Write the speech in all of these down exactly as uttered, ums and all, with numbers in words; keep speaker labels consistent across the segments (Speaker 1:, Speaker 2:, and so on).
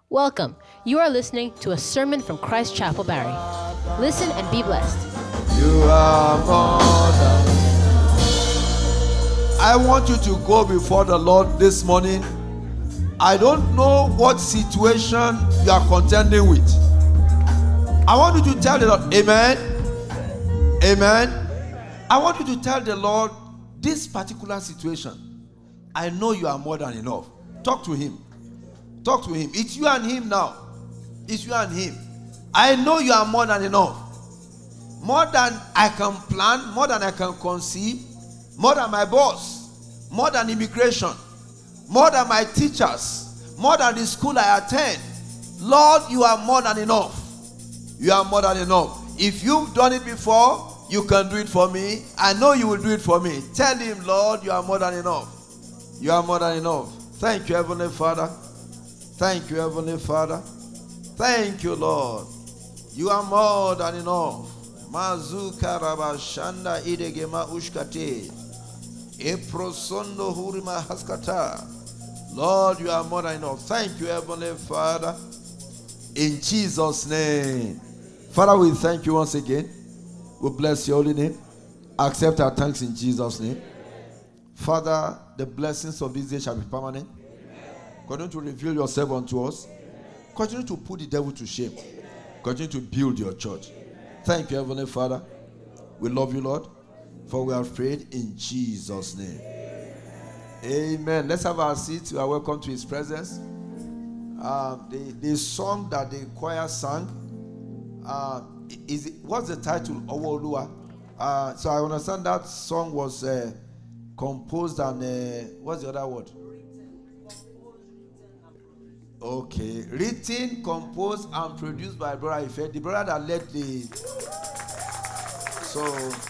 Speaker 1: Welcome. You are listening to a sermon from Christ Chapel, Barrie. Listen and be blessed.
Speaker 2: You are more than. I want you to go before the Lord this morning. I don't know what situation you are contending with. I want you to tell the Lord, Amen. Amen. I want you to tell the Lord this particular situation. I know you are more than enough. Talk to him. Talk to him. It's you and him now. It's you and him. I know you are more than enough. More than I can plan, more than I can conceive, more than my boss, more than immigration, more than my teachers, more than the school I attend. Lord, you are more than enough. You are more than enough. If you've done it before, you can do it for me. I know you will do it for me. Tell him, Lord, you are more than enough. You are more than enough. Thank you, Heavenly Father. Thank you, Heavenly Father. Thank you, Lord. You are more than enough. Mazuka rabashanda idegema ushkate. Eprosondo hurima haskata. Lord, you are more than enough. Thank you, Heavenly Father. In Jesus' name. Father, we thank you once again. We bless your holy name. Accept our thanks in Jesus' name. Father, the blessings of this day shall be permanent. Continue to reveal yourself unto us. Continue to put the devil to shame. Continue to build your church. Thank you, Heavenly Father. We love you, Lord, for we have prayed in Jesus' name. Amen. Let's have our seats. You are welcome to his presence. Uh, the, the song that the choir sang, uh, is it, what's the title? Owoluwa. Uh, so I understand that song was uh, composed and, uh, what's the other word? Okay, written, composed, and produced by Brother Ife, the brother that led the. So,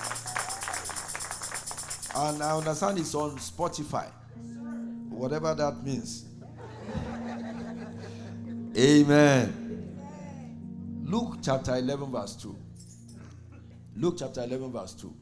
Speaker 2: and I understand it's on Spotify, whatever that means. Amen. Luke chapter eleven, verse two. Luke chapter eleven, verse two.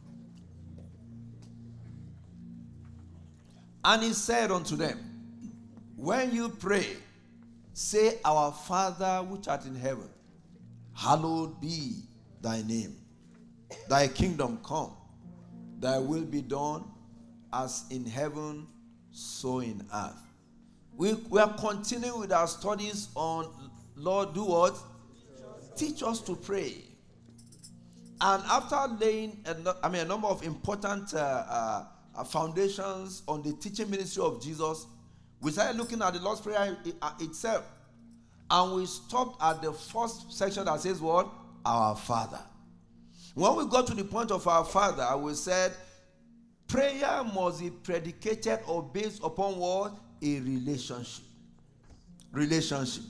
Speaker 2: And he said unto them, when you pray, say, Our Father which art in heaven, hallowed be thy name. Thy kingdom come, thy will be done, as in heaven, so in earth. We, we are continuing with our studies on, Lord, do what? Teach us to pray. And after laying, a, I mean, a number of important uh, uh, foundations on the teaching ministry of Jesus, we started looking at the Lord's Prayer itself. And we stopped at the first section that says what? Our Father. When we got to the point of our Father, we said, prayer must be predicated or based upon what? A relationship. Relationship.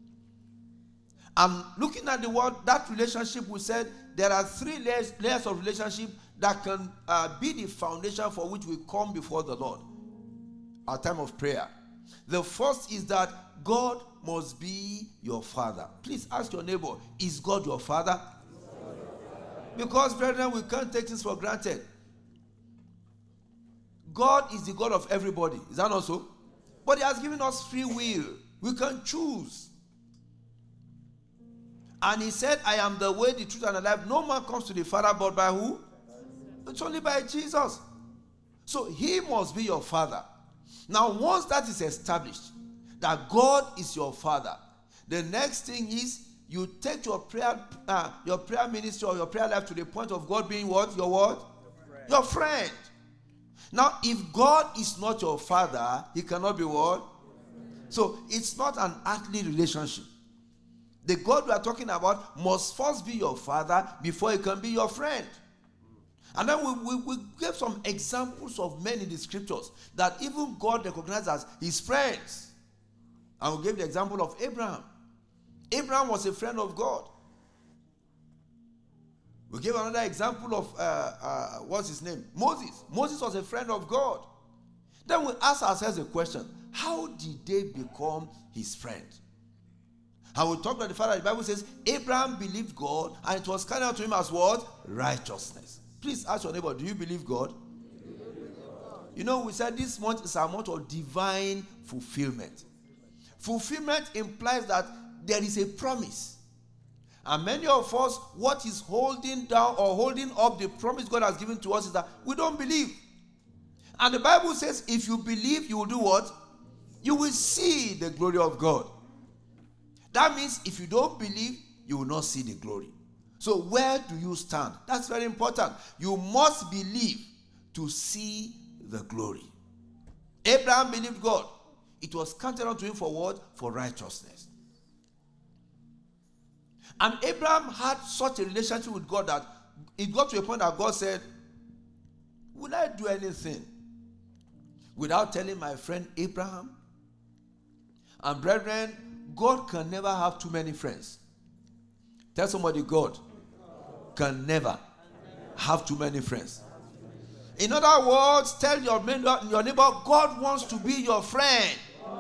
Speaker 2: And looking at the word, that relationship, we said, there are three layers, layers of relationship that can uh, be the foundation for which we come before the Lord. Our time of prayer. The first is that God must be your father. Please ask your neighbor, is God your father? Because, brethren, we can't take things for granted. God is the God of everybody. Is that not so? But he has given us free will. We can choose. And he said, I am the way, the truth, and the life. No man comes to the Father but by who? It's only by Jesus. So he must be your father. Now, once that is established, that God is your father, the next thing is you take your prayer, uh, your prayer ministry or your prayer life to the point of God being what? Your what? Friend. Your friend. Now, if God is not your father, he cannot be what? So it's not an earthly relationship. The God we are talking about must first be your father before he can be your friend. And then we, we, we gave some examples of men in the scriptures that even God recognized as his friends. And we gave the example of Abraham. Abraham was a friend of God. We gave another example of, uh, uh, what's his name? Moses. Moses was a friend of God. Then we ask ourselves a question. How did they become his friend? And we talked about the fact that the Bible says, Abraham believed God, and it was counted to him as what? Righteousness. Please ask your neighbor, do you believe God? You know, we said this month is a month of divine fulfillment. Fulfillment implies that there is a promise. And many of us, what is holding down or holding up the promise God has given to us is that we don't believe. And the Bible says, if you believe, you will do what? You will see the glory of God. That means if you don't believe, you will not see the glory. So where do you stand? That's very important. You must believe to see the glory. Abraham believed God. It was counted unto him for what? For righteousness. And Abraham had such a relationship with God that it got to a point that God said, will I do anything without telling my friend Abraham? And brethren, God can never have too many friends. Tell somebody, God can never have too many friends. In other words, tell your neighbor, your neighbor, God wants to be your friend.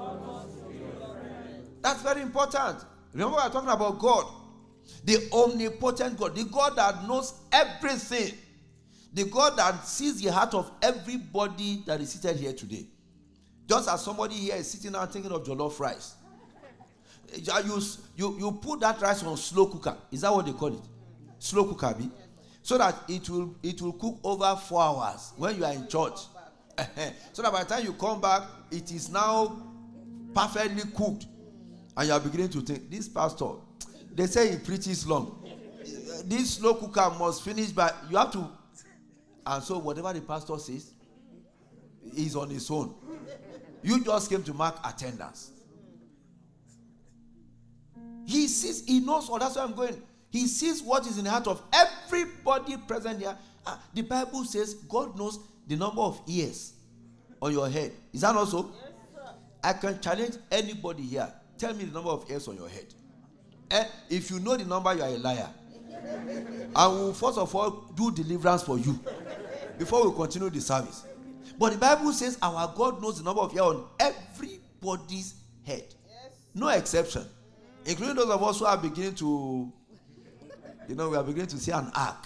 Speaker 2: That's very important. Remember, we are talking about God, the omnipotent God, the God that knows everything, the God that sees the heart of everybody that is seated here today. Just as somebody here is sitting and thinking of jollof rice. You, you, you put that rice on slow cooker. Is that what they call it? Slow cooker, be? So that it will, it will cook over four hours when you are in church. So that by the time you come back, it is now perfectly cooked. And you are beginning to think, this pastor, they say he preaches long. This slow cooker must finish by, you have to. And so whatever the pastor says, is on his own. You just came to mark attendance. He sees, he knows, oh, that's where I'm going. He sees what is in the heart of everybody present here. Uh, the Bible says God knows the number of ears on your head. Is that not so? Yes, sir. I can challenge anybody here. Tell me the number of ears on your head. Eh? If you know the number, you are a liar. I will first of all do deliverance for you before we continue the service. But the Bible says our God knows the number of hairs on everybody's head. Yes. No exception. Including those of us who are beginning to, you know, we are beginning to see an ark.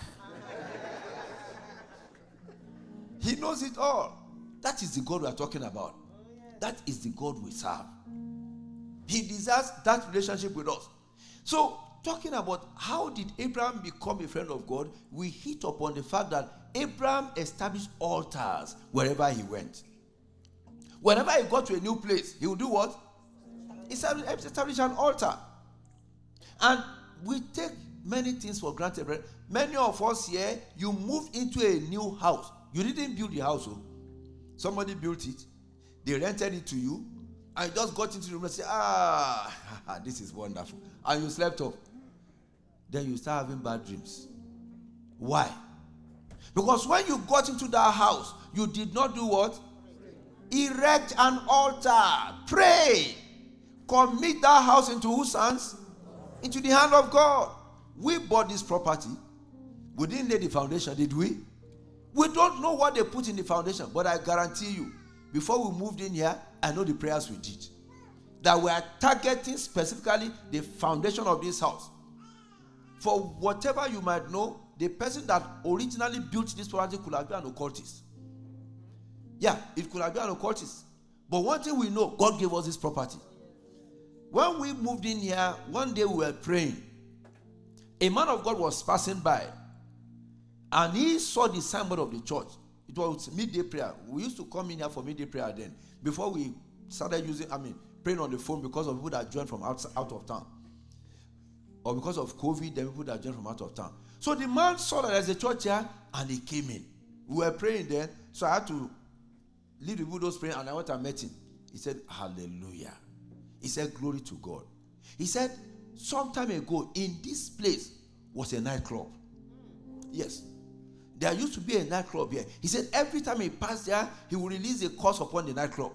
Speaker 2: He knows it all. That is the God we are talking about. That is the God we serve. He desires that relationship with us. So, talking about how did Abraham become a friend of God, we hit upon the fact that Abraham established altars wherever he went. Whenever he got to a new place, he would do what? He established an altar. And we take many things for granted. Many of us here, you moved into a new house. You didn't build the house. Oh. Somebody built it. They rented it to you. And you just got into the room and said, ah, this is wonderful. And you slept off. Then you start having bad dreams. Why? Because when you got into that house, you did not do what? Erect an altar. Pray. Commit that house into whose hands? Into the hand of God. We bought this property. We didn't lay the foundation, did we? We don't know what they put in the foundation, but I guarantee you, before we moved in here, I know the prayers we did. That we are targeting specifically the foundation of this house. For whatever you might know, the person that originally built this property could have been an occultist. Yeah, it could have been an occultist. But one thing we know, God gave us this property. When we moved in here, one day we were praying. A man of God was passing by. And he saw the signboard of the church. It was midday prayer. We used to come in here for midday prayer then. Before we started using, I mean, praying on the phone because of people that joined from out, out of town. Or because of COVID, then people that joined from out of town. So the man saw that there's a church here and he came in. We were praying then, so I had to leave the widows praying and I went and met him. He said, hallelujah. He said, glory to God. He said, some time ago, in this place was a nightclub. Yes. There used to be a nightclub here. He said, every time he passed there, he would release a curse upon the nightclub.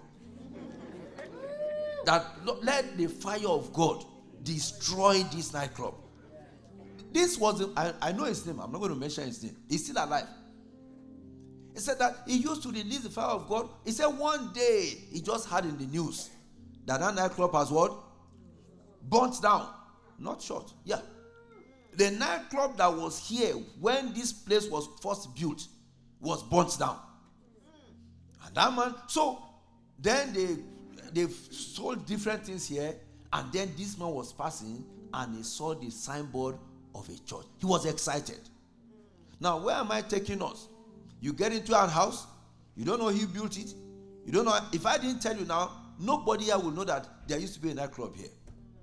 Speaker 2: That let the fire of God destroy this nightclub. This was, I, I know his name. I'm not going to mention his name. He's still alive. He said that he used to release the fire of God. He said one day, he just heard in the news that that nightclub has what? Burnt down. Not short. Yeah. The nightclub that was here when this place was first built was burnt down. And that man, so then they, they sold different things here, and then this man was passing and he saw the signboard of a church. He was excited. Now, where am I taking us? You get into our house, you don't know who built it. You don't know. If I didn't tell you now, nobody here will know that there used to be a nightclub here.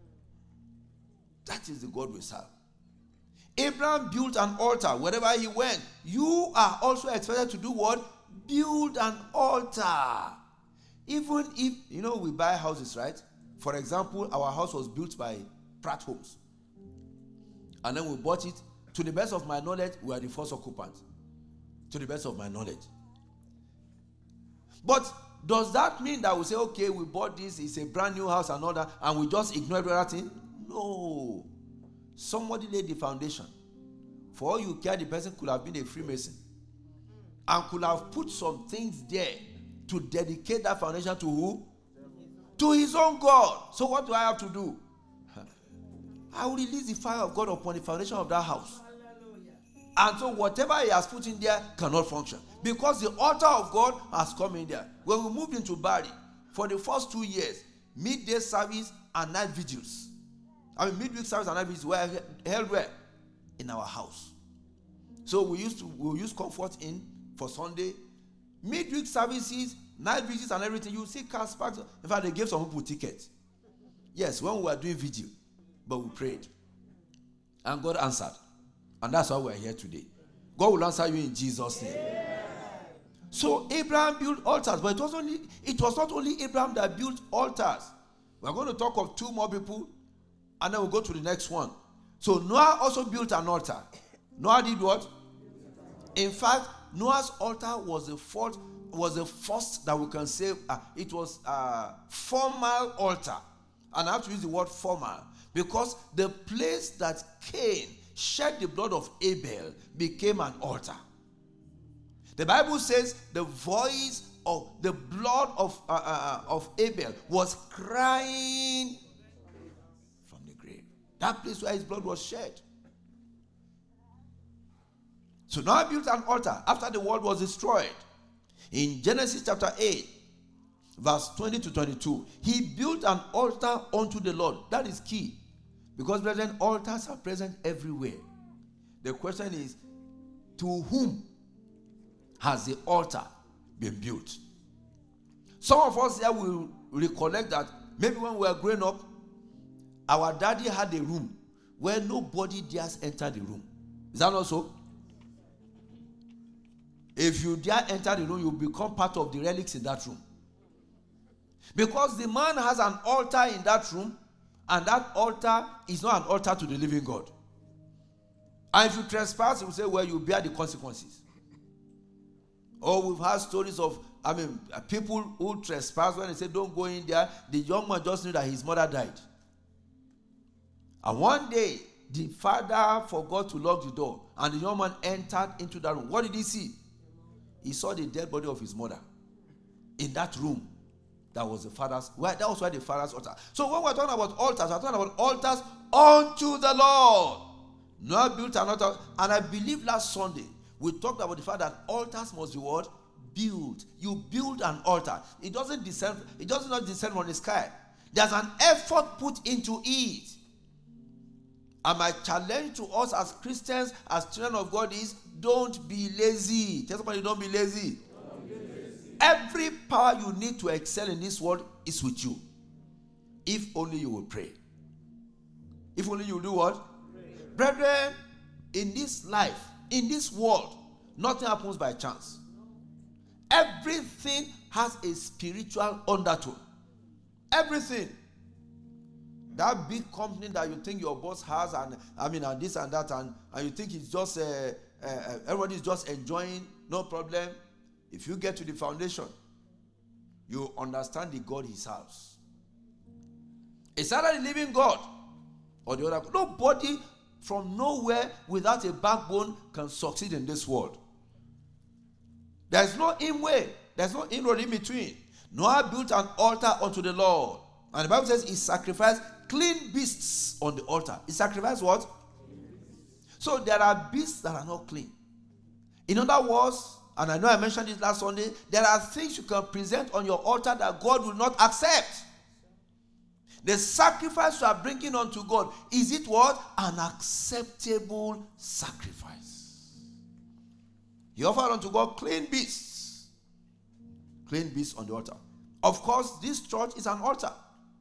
Speaker 2: That is the God we serve. Abraham built an altar wherever he went. You are also expected to do what? Build an altar. Even if, you know, we buy houses, right? For example, our house was built by Pratt Homes. And then we bought it. To the best of my knowledge, we are the first occupant. To the best of my knowledge. But does that mean that we say, okay, we bought this, it's a brand new house and all that, and we just ignore everything? No. Somebody laid the foundation. For all you care, the person could have been a Freemason and could have put some things there to dedicate that foundation to who? To his own God. So what do I have to do? I will release the fire of God upon the foundation of that house. And so whatever he has put in there cannot function. Because the altar of God has come in there. When we moved into Bari, for the first two years, midday service and night vigils. I mean, midweek service and night vigils were held where? In our house. So we used to we use Comfort Inn for Sunday. Midweek services, night vigils and everything. You see cars parked. In fact, they gave some people tickets. Yes, when we were doing vigil. But we prayed. And God answered. And that's why we're here today. God will answer you in Jesus' name. Yeah. So Abraham built altars. But it was, only, it was not only Abraham that built altars. We're going to talk of two more people. And then we'll go to the next one. So Noah also built an altar. Noah did what? In fact, Noah's altar was the first, was the first that we can say uh, it was a formal altar. And I have to use the word formal. Because the place that Cain shed the blood of Abel became an altar. The Bible says the voice of the blood of, uh, uh, of Abel was crying from the grave. That place where his blood was shed. So Noah built an altar after the world was destroyed. In Genesis chapter eight, verse twenty to twenty-two, he built an altar unto the Lord. That is key. Because, brethren, altars are present everywhere. The question is, to whom has the altar been built? Some of us here will recollect that maybe when we were growing up, our daddy had a room where nobody dares enter the room. Is that not so? If you dare enter the room, you become part of the relics in that room. Because the man has an altar in that room, and that altar is not an altar to the living God. And if you trespass, he will say, well, you bear the consequences. Or we've had stories of, I mean, people who trespass when they say, don't go in there. The young man just knew that his mother died. And one day, the father forgot to lock the door, and the young man entered into that room. What did he see? He saw the dead body of his mother in that room. That was the father's, well, that was why the father's altar. So when we're talking about altars, we're talking about altars unto the Lord. Noah built an altar, and I believe last Sunday we talked about the fact that altars must be what? Built. You build an altar. It doesn't descend, it does not descend from the sky. There's an effort put into it. And my challenge to us as Christians, as children of God is, don't be lazy. Tell somebody, don't be lazy. Every power you need to excel in this world is with you. If only you will pray. If only you will do what? Pray. Brethren, in this life, in this world, nothing happens by chance. Everything has a spiritual undertone. Everything. That big company that you think your boss has, and I mean, and this and that, and, and you think it's just, uh, uh, everybody's just enjoying, no problem. If you get to the foundation, you understand the God he serves. It's either the living God or the other God. Nobody from nowhere without a backbone can succeed in this world. There's no in way. There's no inroad in between. Noah built an altar unto the Lord. And the Bible says he sacrificed clean beasts on the altar. He sacrificed what? So there are beasts that are not clean. In other words, and I know I mentioned this last Sunday, there are things you can present on your altar that God will not accept. The sacrifice you are bringing unto God, is it what? An acceptable sacrifice. He offered unto God clean beasts. Clean beasts on the altar. Of course, this church is an altar.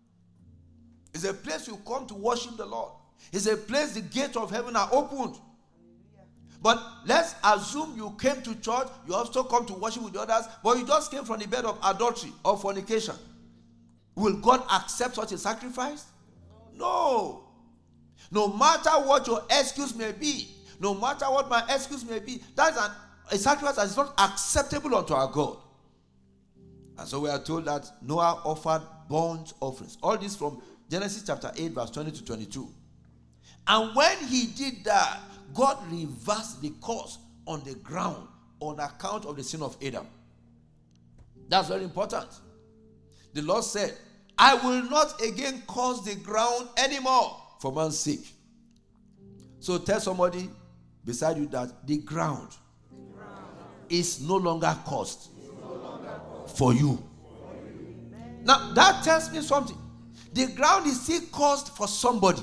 Speaker 2: It's a place you come to worship the Lord. It's a place the gates of heaven are opened. But let's assume you came to church, you also come to worship with the others, but you just came from the bed of adultery or fornication. Will God accept such a sacrifice? No. No matter what your excuse may be, no matter what my excuse may be, that's an, a sacrifice that is not acceptable unto our God. And so we are told that Noah offered burnt offerings. All this from Genesis chapter eight, verse twenty to twenty-two. And when he did that, God reversed the curse on the ground on account of the sin of Adam. That's very important. The Lord said, I will not again curse the ground anymore for man's sake. So tell somebody beside you that the ground, the ground is no longer cursed no longer for you. For you. Now that tells me something. The ground is still cursed for somebody.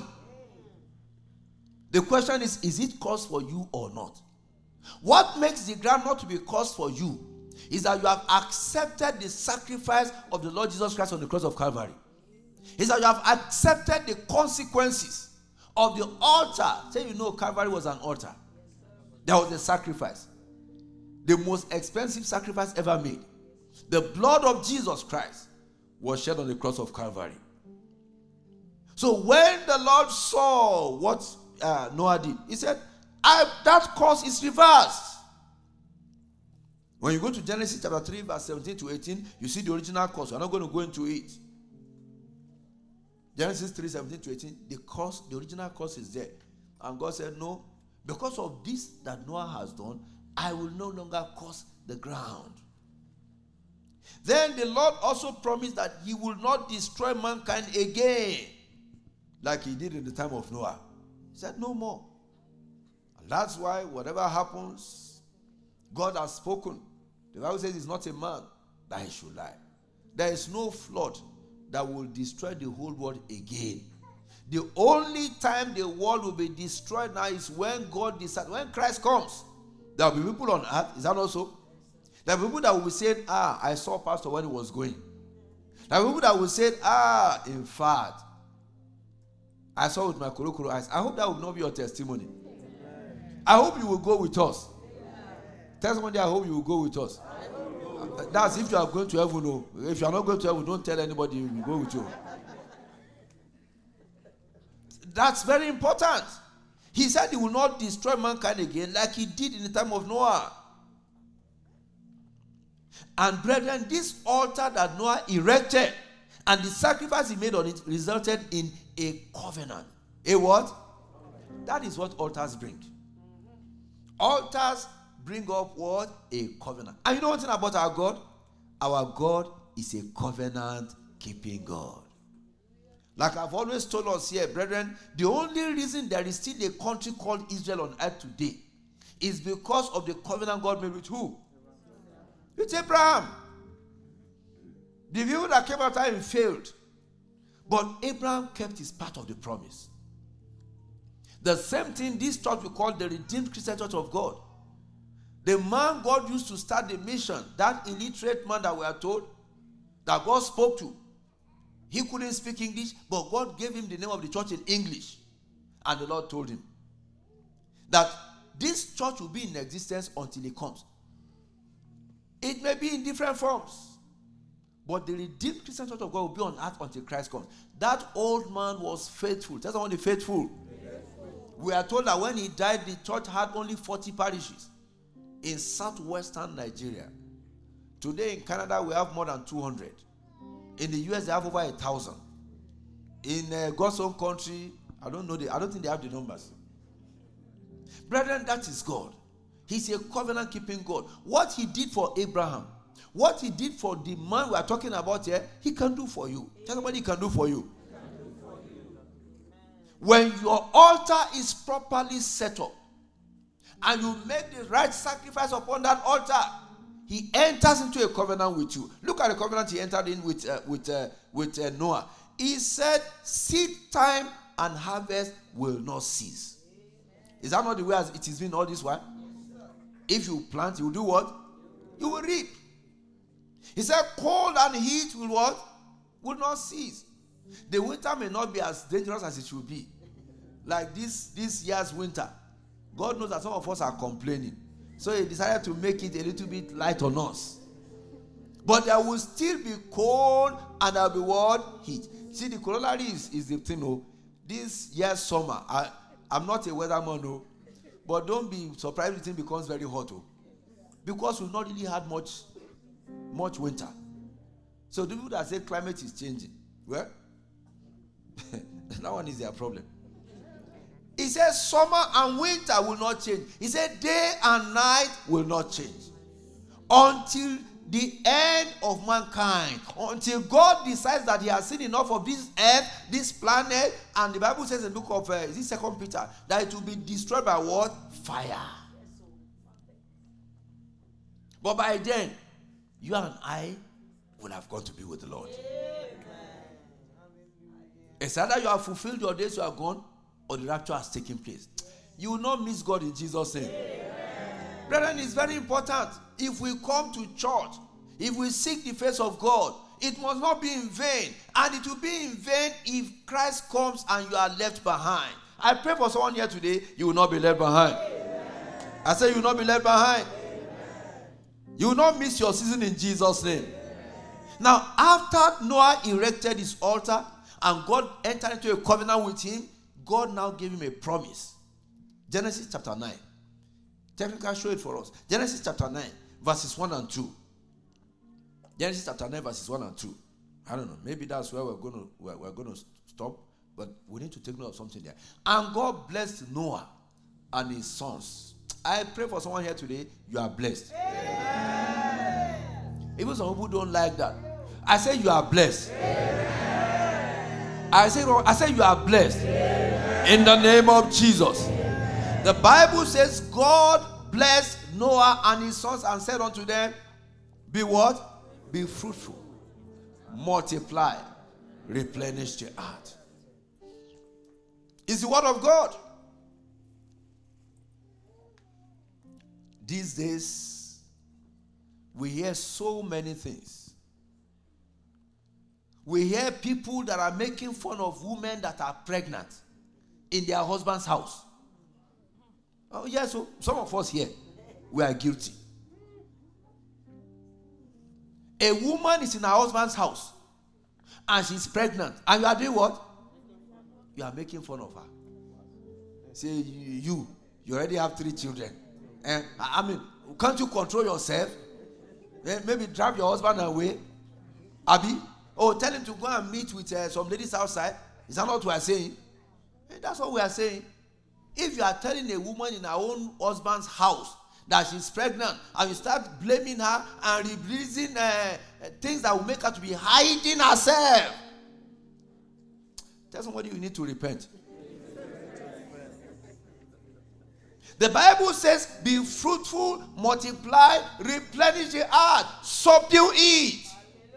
Speaker 2: The question is, is it cursed for you or not? What makes the ground not to be cursed for you is that you have accepted the sacrifice of the Lord Jesus Christ on the cross of Calvary. Is that you have accepted the consequences of the altar. Say, you know, Calvary was an altar. There was a sacrifice. The most expensive sacrifice ever made. The blood of Jesus Christ was shed on the cross of Calvary. So when the Lord saw what uh, Noah did, he said, I, that curse is reversed. When you go to Genesis chapter three, verse seventeen to eighteen, you see the original curse. We're not going to go into it. Genesis three, seventeen to eighteen, the curse, the original curse is there. And God said, no, because of this that Noah has done, I will no longer curse the ground. Then the Lord also promised that he will not destroy mankind again, like he did in the time of Noah. He said, no more. And that's why whatever happens, God has spoken. The Bible says he's not a man that he should lie. There is no flood that will destroy the whole world again. The only time the world will be destroyed now is when God decides, when Christ comes. There will be people on earth. Is that also? There will be people that will be saying, ah, I saw Pastor when he was going. There will be people that will say, ah, in fact, I saw with my korokoro eyes. I hope that will not be your testimony. I hope you will go with us. Tell somebody, I hope you will go with us. That's if you are going to heaven. No. If you are not going to heaven, don't tell anybody you will go with you. That's very important. He said he will not destroy mankind again like he did in the time of Noah. And brethren, this altar that Noah erected and the sacrifice he made on it resulted in a covenant. A what? That is what altars bring. Altars bring up what? A covenant. And you know one thing about our God? Our God is a covenant-keeping God. Like I've always told us here, brethren, the only reason there is still a country called Israel on earth today is because of the covenant God made with who? With Abraham. The people that came after him failed. But Abraham kept his part of the promise. The same thing this church we call the Redeemed Christian Church of God. The man God used to start the mission, that illiterate man that we are told, that God spoke to, he couldn't speak English, but God gave him the name of the church in English. And the Lord told him that this church will be in existence until he comes. It may be in different forms, but the Redeemed Christian Church of God will be on earth until Christ comes. That old man was faithful. Tell someone, the faithful. faithful. We are told that when he died, the church had only forty parishes in southwestern Nigeria. Today in Canada, we have more than two hundred. In the U S, they have over a thousand. In uh, God's own country, I don't know the, I don't think they have the numbers. Brethren, that is God. He's a covenant-keeping God. What he did for Abraham, what he did for the man we are talking about here, he can do for you. Tell somebody he can do for you. Do for you. When your altar is properly set up, and you make the right sacrifice upon that altar, he enters into a covenant with you. Look at the covenant he entered in with uh, with uh, with uh, Noah. He said, seed time and harvest will not cease. Is that not the way as it has been all this while? If you plant, you will do what? You will reap. He said, cold and heat will what? Will not cease. The winter may not be as dangerous as it should be. Like this, this year's winter. God knows that some of us are complaining. So he decided to make it a little bit light on us. But there will still be cold and there will be what? Heat. See, the corollary is, is the thing, oh, this year's summer, I, I'm not a weatherman, no, but don't be surprised if the thing becomes very hot, oh, because we've not really had much, much winter. So the people that say climate is changing, well, that one is their problem. He says summer and winter will not change. He said day and night will not change until the end of mankind, until God decides that he has seen enough of this earth, this planet, and the Bible says in the book of uh, is it Second Peter that it will be destroyed by what? Fire. But by then, you and I will have gone to be with the Lord. It's either you have fulfilled your days, you are gone, or the rapture has taken place. You will not miss God in Jesus' name. Brethren, it's very important. If we come to church, if we seek the face of God, it must not be in vain. And it will be in vain if Christ comes and you are left behind. I pray for someone here today, you will not be left behind. Amen. I say you will not be left behind. Amen. You will not miss your season in Jesus' name. Amen. Now, after Noah erected his altar and God entered into a covenant with him, God now gave him a promise. Genesis chapter nine. Technically, show it for us. Genesis chapter nine, verses one and two. Genesis chapter nine, verses one and two. I don't know. Maybe that's where we're going to we're, we're going to stop. But we need to take note of something there. And God blessed Noah and his sons. I pray for someone here today. You are blessed. Amen. Even some people don't like that. I say you are blessed. Amen. I say I say you are blessed. Amen. In the name of Jesus. The Bible says God blessed Noah and his sons and said unto them, be what? Be fruitful, multiply, replenish the earth. It's the word of God. These days, we hear so many things. We hear people that are making fun of women that are pregnant in their husband's house. Oh, yes, so some of us here, we are guilty. A woman is in her husband's house and she's pregnant. And you are doing what? You are making fun of her. Say, you, you already have three children. And I mean, can't you control yourself? Maybe drive your husband away. Abi? Oh, tell him to go and meet with uh, some ladies outside. Is that not what we are saying? And that's what we are saying. If you are telling a woman in her own husband's house that she's pregnant and you start blaming her and releasing uh, things that will make her to be hiding herself, tell somebody you need to repent. The Bible says, be fruitful, multiply, replenish the earth, subdue it.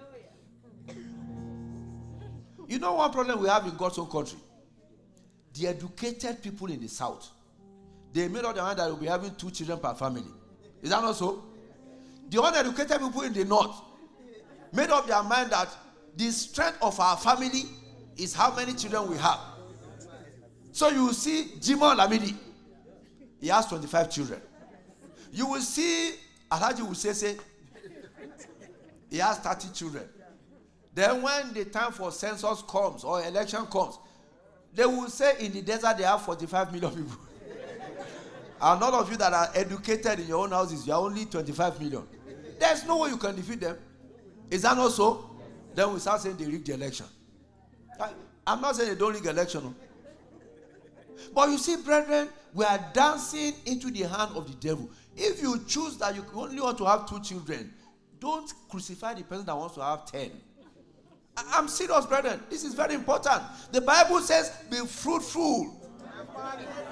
Speaker 2: You know one problem we have in God's own country? The educated people in the south, they made up their mind that we'll be having two children per family. Is that not so? The uneducated people in the north made up their mind that the strength of our family is how many children we have. So you will see Jimoh Lamidi, he has twenty-five children. You will see Alhaji Usese, he has thirty children. Then when the time for census comes or election comes, they will say in the desert they have forty-five million people. And all of you that are educated in your own houses, you are only twenty-five million. There's no way you can defeat them. Is that not so? Then we start saying they rigged the election. I, I'm not saying they don't rig the election. No. But you see, brethren, we are dancing into the hand of the devil. If you choose that you only want to have two children, don't crucify the person that wants to have ten. I'm serious, brethren. This is very important. The Bible says, be fruitful.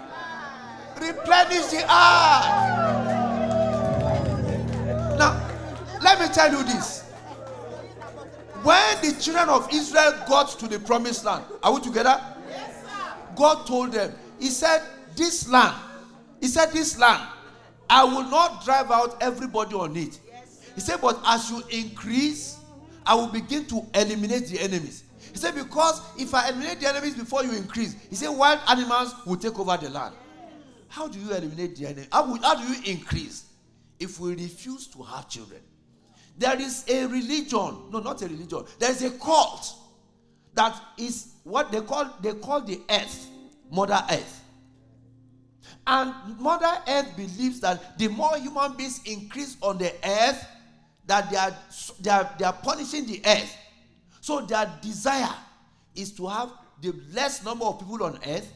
Speaker 2: Replenish the earth. Now, Let me tell you this. When the children of Israel got to the promised land, are we together? Yes, sir. God told them, he said, this land, he said, this land, I will not drive out everybody on it. Yes, he said, but as you increase, I will begin to eliminate the enemies. He said, because if I eliminate the enemies before you increase, he said, wild animals will take over the land. How do you eliminate the enemy? How, how do you increase? If we refuse to have children. There is a religion, no, not a religion. There is a cult that is what they call, they call the earth, Mother Earth. And Mother Earth believes that the more human beings increase on the earth, that they are, they are, they are punishing the earth. So their desire is to have the less number of people on earth.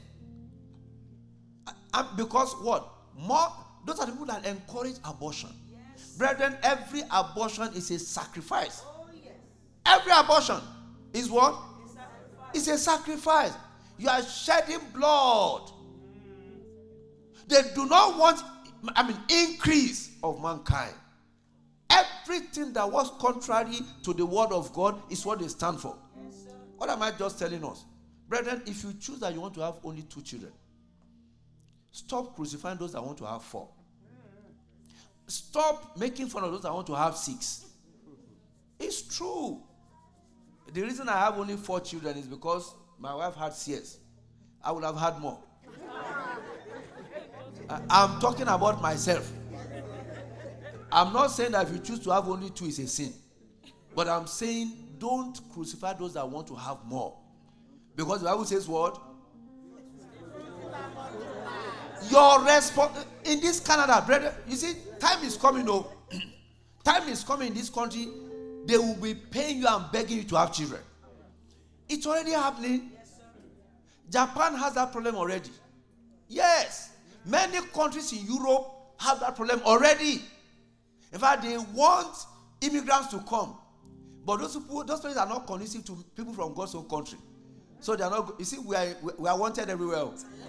Speaker 2: And because what? More, those are the people that encourage abortion. Yes. Brethren, every abortion is a sacrifice. Oh, yes. Every abortion is what? It's a sacrifice. You are shedding blood. They do not want, I mean, increase of mankind. Everything that was contrary to the word of God is what they stand for. Yes, what am I just telling us? Brethren, if you choose that you want to have only two children, stop crucifying those that want to have four. Stop making fun of those that want to have six. It's true. The reason I have only four children is because my wife had six. I would have had more. I'm talking about myself. I'm not saying that if you choose to have only two, it's a sin. But I'm saying don't crucify those that want to have more. Because the Bible says what? Your response in this Canada, brother, you see, time is coming, no. Time is coming in this country. They will be paying you and begging you to have children. It's already happening. Japan has that problem already. Yes. Many countries in Europe have that problem already. In fact, they want immigrants to come. But those people, those places are not conducive to people from God's own country. So they are not, you see, we are, we are wanted everywhere.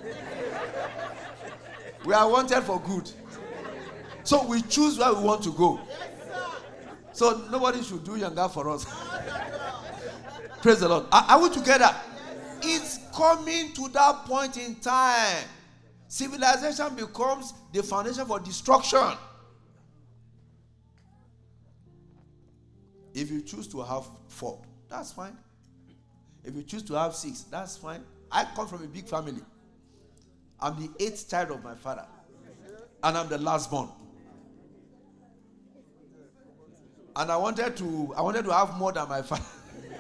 Speaker 2: We are wanted for good. So we choose where we want to go. So nobody should do younger for us. Praise the Lord. Are, are we together? It's coming to that point in time. Civilization becomes the foundation for destruction. If you choose to have four, that's fine. If you choose to have six, that's fine. I come from a big family. I'm the eighth child of my father. And I'm the last born. And I wanted to, I wanted to have more than my father.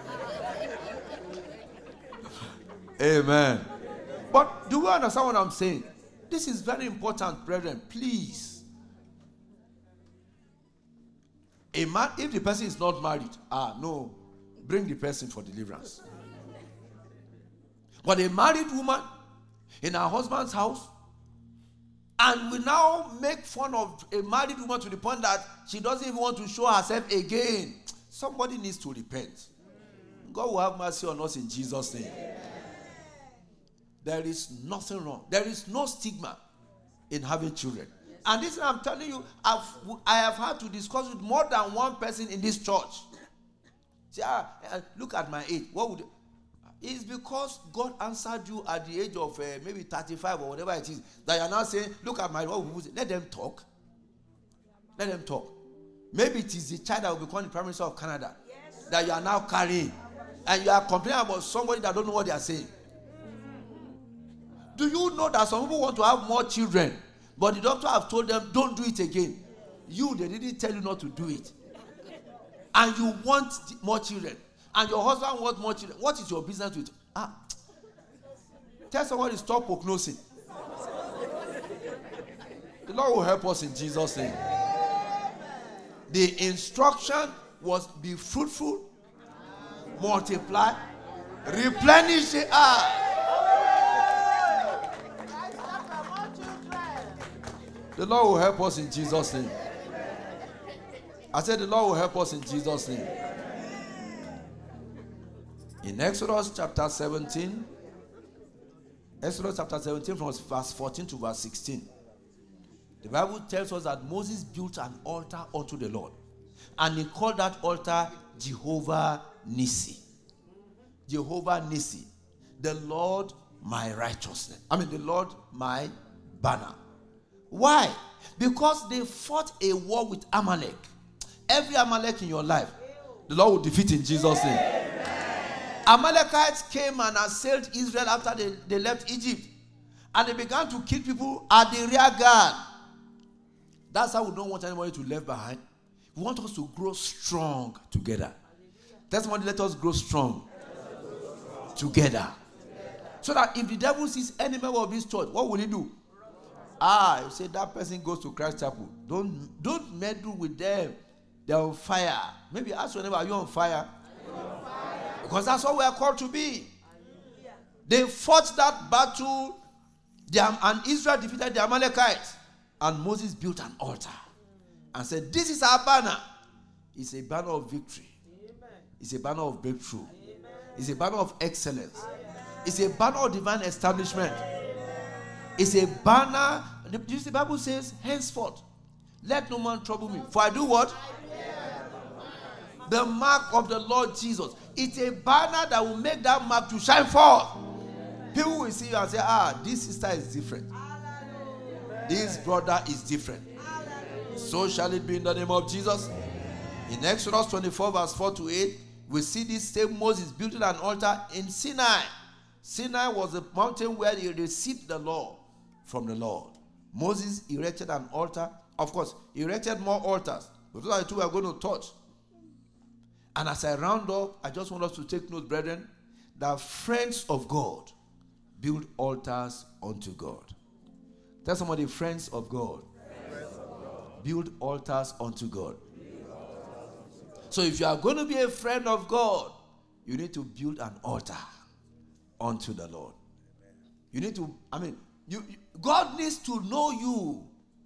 Speaker 2: Amen. But do you understand what I'm saying? This is very important, brethren. Please. A man, if the person is not married, ah, no, bring the person for deliverance. But a married woman in her husband's house, and we now make fun of a married woman to the point that she doesn't even want to show herself again. Somebody needs to repent. God will have mercy on us in Jesus' name. There is nothing wrong. There is no stigma in having children. And this, I'm telling you, I've, I have had to discuss with more than one person in this church. See, ah, look at my age. What would? It's because God answered you at the age of uh, maybe thirty-five or whatever it is, that you are now saying, look at my, what would, let them talk. Let them talk. Maybe it is the child that will become the Prime Minister of Canada, yes, that you are now carrying. And you are complaining about somebody that don't know what they are saying. Do you know that some people want to have more children, but the doctor have told them, don't do it again. You, they didn't tell you not to do it. And you want more children. And your husband wants more children. What is your business with? Ah. Tell somebody to stop prognosing. The Lord will help us in Jesus' name. The instruction was be fruitful, multiply, replenish the earth. The Lord will help us in Jesus' name. I said the Lord will help us in Jesus' name. In Exodus chapter seventeen, Exodus chapter seventeen from verse fourteen to verse sixteen, the Bible tells us that Moses built an altar unto the Lord. And he called that altar Jehovah Nissi. Jehovah Nissi. The Lord my righteousness. I mean, the Lord my banner. Why? Because they fought a war with Amalek. Every Amalek in your life, the Lord will defeat in Jesus' name. Amen. Amalekites came and assailed Israel after they, they left Egypt. And they began to kill people at the rear guard. That's how we don't want anybody to leave behind. We want us to grow strong together. That's why let us grow strong together. So that if the devil sees any member of this church, what will he do? Ah, you say that person goes to Christ Chapel. Don't, don't meddle with them. They're on fire. Maybe ask your neighbor, are you on fire? Are you on fire? Because that's what we are called to be. Hallelujah. They fought that battle, and Israel defeated the Amalekites. And Moses built an altar and said, this is our banner. It's a banner of victory. Amen. It's a banner of breakthrough. Amen. It's a banner of excellence. Amen. It's a banner of divine establishment. Amen. It's a banner. The Bible says, henceforth, let no man trouble me. For I do what? The mark of the Lord Jesus. It's a banner that will make that mark to shine forth. People will see you and say, ah, this sister is different. This brother is different. So shall it be in the name of Jesus. In Exodus twenty-four verse four to eight, we see this same Moses building an altar in Sinai. Sinai was the mountain where he received the law from the Lord. Moses erected an altar. Of course, he erected more altars. But those are the two we are going to touch. And as I round up, I just want us to take note, brethren, that friends of God build altars unto God. Tell somebody, friends of God, friends of God. Build altars unto God. So if you are going to be a friend of God, you need to build an altar unto the Lord. You need to, I mean, you, you God needs to know you.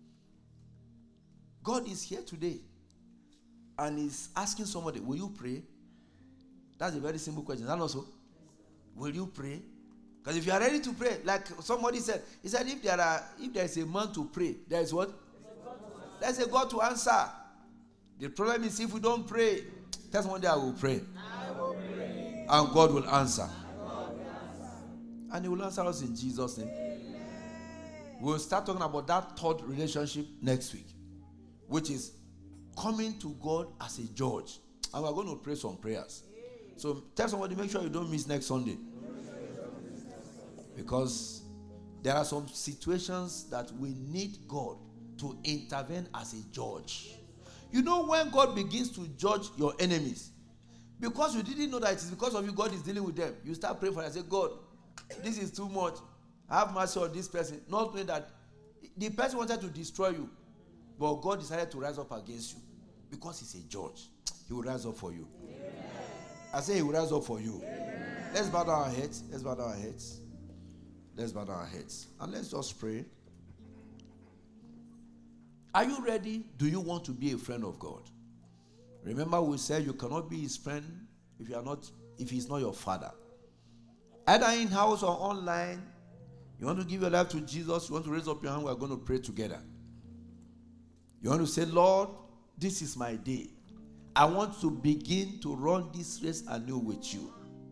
Speaker 2: God is here today and is asking somebody, will you pray? That's a very simple question. And also, will you pray? Because if you are ready to pray, like somebody said, he said, if there are, if there is a man to pray, there is what? There's a God to answer. The problem is if we don't pray, tell someone I will pray. I will pray. And God will answer. God will answer. And he will answer us in Jesus' name. Amen. We'll start talking about that third relationship next week, which is coming to God as a judge. And we're going to pray some prayers. So tell somebody, make sure you don't miss next Sunday. Because there are some situations that we need God to intervene as a judge. You know, when God begins to judge your enemies, because you didn't know that it is because of you God is dealing with them, you start praying for them and say, God, this is too much. Have mercy on this person. Not knowing that the person wanted to destroy you, but God decided to rise up against you because he's a judge. He will rise up for you. Amen. I say he will rise up for you. Amen. Let's bow down our heads. Let's bow down our heads. Let's bow down our heads. And let's just pray. Are you ready? Do you want to be a friend of God? Remember we said you cannot be his friend if you are not, if he's not your father. Either in-house or online, you want to give your life to Jesus, you want to raise up your hand, we are going to pray together. You want to say, Lord, this is my day. I want to begin to run this race anew with you.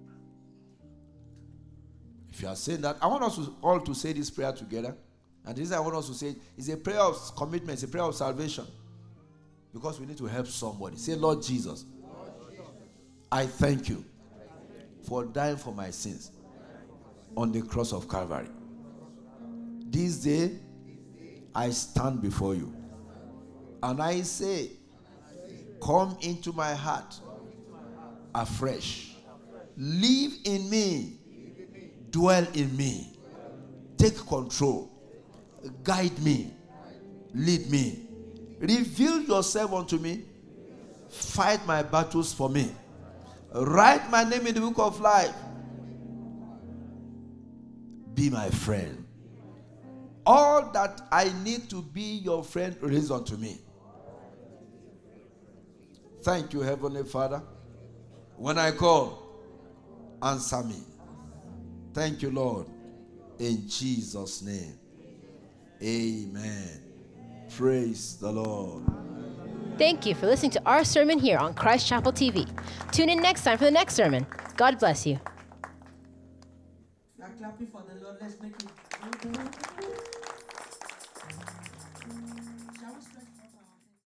Speaker 2: If you are saying that, I want us to, all to say this prayer together. And this I want us to say is a prayer of commitment, it's a prayer of salvation. Because we need to help somebody. Say, Lord Jesus, Lord Jesus, I thank you for dying for my sins on the cross of Calvary. This day, I stand before you. And I say, come into my heart afresh. Live in me. Dwell in me. Take control. Guide me. Lead me. Reveal yourself unto me. Fight my battles for me. Write my name in the book of life. Be my friend. All that I need to be your friend, release unto me. Thank you, Heavenly Father. When I call, answer me. Thank you, Lord. In Jesus' name. Amen. Praise the Lord.
Speaker 1: Thank you for listening to our sermon here on Christ Chapel T V. Tune in next time for the next sermon. God bless you.
Speaker 2: We are clapping for the Lord. Let's make it.